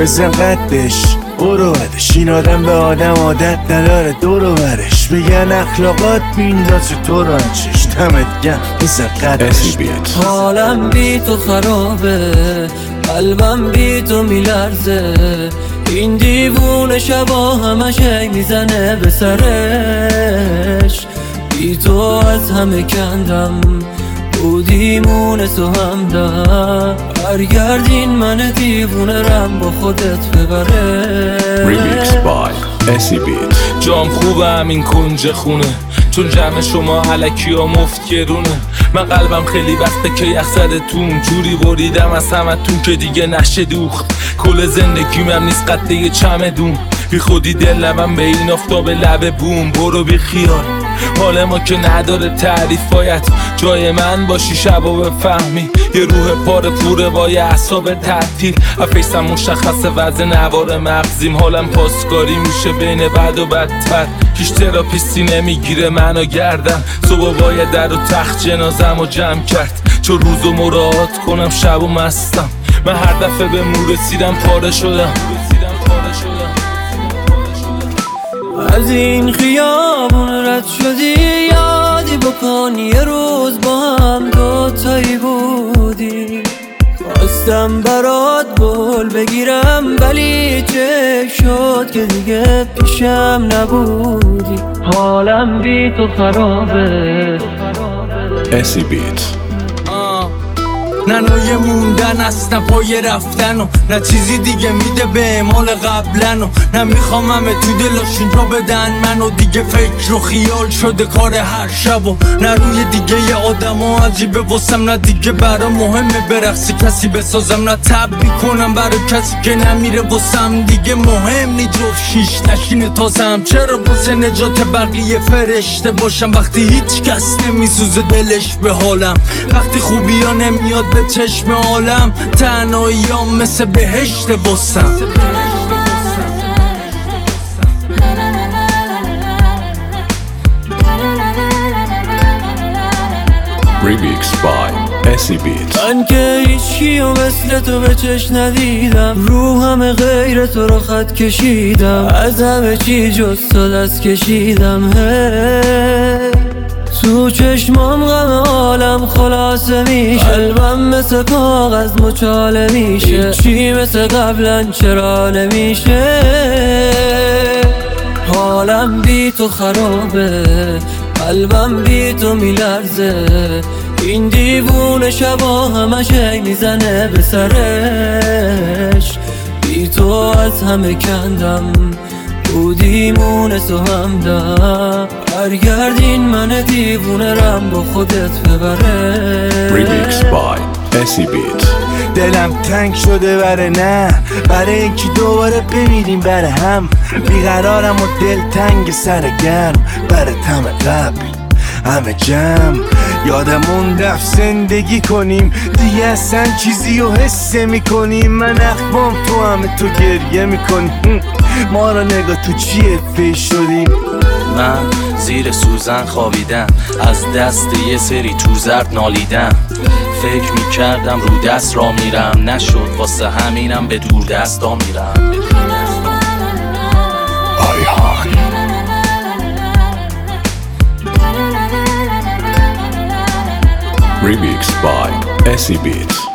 بزن قدش برو بدش، این آدم به آدم عادت نداره دورو برش، بگن اخلاقات بیندازه تو رانچش، دمت گم بزن قدش. حالم بی تو خرابه، قلبم بی تو میلرزه، این دیوونه شبا همش میزنه به سرش، بی تو از همه کندم بودیمونه تو همدم، برگردین من دیوونه رم با خودت ببره. Remix by SCBeat. جام خوبه همین کنج خونه، چون جمع شما علکی ها مفت گرونه. من قلبم خیلی وقته که یخ زدتون، جوری بریدم از همتون که دیگه نشه دوخت. کل زندگیم هم نیست قد یه چمدون، بی خودی دل لبم به این آفتاب لب بوم. برو بی خیال، حال ما که نداره تعریف، باید جای من باشی شبا بفهمی. یه روح پاره پوره با یه اعصاب تعطیل، افیسم مشخصه وضع نوار مغزیم. حالم پاسکاری میشه بین بد و بدتر، هیچ تراپیستی نمیگیره منو گردن. صبح باید در و تخت جنازم و جمع کرد، چون روزو مراعات کنم شب و مستم. من هر دفعه به مو رسیدم پاره شدم. از این خیابون رد شدی یادی بکن، یه روز با هم دوتایی بودیم، خواستم برات گل بگیرم ولی چه شد که دیگه پیشم نبودی. حالم بی تو خرابه. SCBeat. نه نوع موندن است، نه پای رفتن و نه چیزی دیگه میده به اعمال قبلن، و نه میخوام همه تو دلاشون را بدن منو دیگه. فکر و خیال شده کار هر شب، و نه روی دیگه ی آدم ها عجیبه واسم، نه دیگه برا مهمه برقصی کسی بسازم، نه تب میکنم برای کسی که نمیره واسم دیگه مهم نی. جفت شیش نشینه تازم، چرا واسه نجات بقیه فرشته باشم وقتی هیچ کس نمیسوزه دلش به حالم، وقتی خوبی ها نمیاد به چشم عالم، تنهاییام مثل بهشت واسم. Remix by SCBeat. من که هیچکیو مثل تو به چشم ندیدم، رو همه غیر تو رو خط کشیدم، از همه چی جز تو دست کشیدم. تو چشمام غم عالم خلاصه میشه، قلبم مثل کاغذ مچاله میشه، چی مثل قبلا چرا نمیشه. حالم بی تو خرابه، قلبم بی تو میلرزه، این دیوونه شبا همش میزنه به سرش، بی تو از همه کندم بودیمونه تو همدم، برگردین من دیوونه رم با خودت ببره. Remix by SCBeat. دلم تنگ شده برای اینکه دوباره بمیریم بره هم، بیقرارم و دل تنگ سر گرم، بره تم قبل همه جمع. یادمون رفت زندگی کنیم دیگه، اصلا چیزی رو حس میکنیم. من اخمام تو همه تو گریه میکنیم، ما را نگاه تو چیه فیش شدیم. من زیر سوزن خوابیدم، از دست یه سری تو زرد نالیدم، فکر میکردم رو دست را میرم، نشد واسه همینم به دور دست ها میرم. Remix by SCBeat.